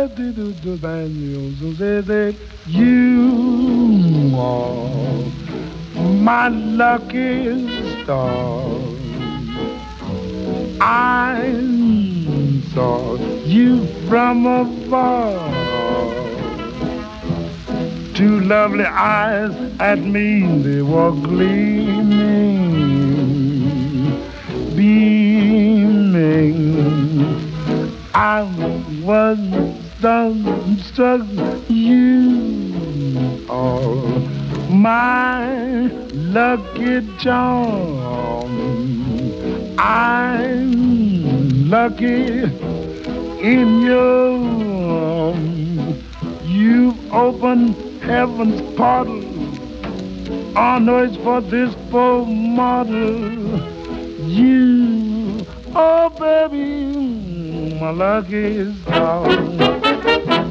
You are my lucky star. I saw you from afar. Two lovely eyes at me, they were gleaming, beaming. I was dumbstruck. You are my lucky charm. I'm lucky in your arms. You've opened heaven's portal on earth for this poor mortal. You, oh baby, my lucky star.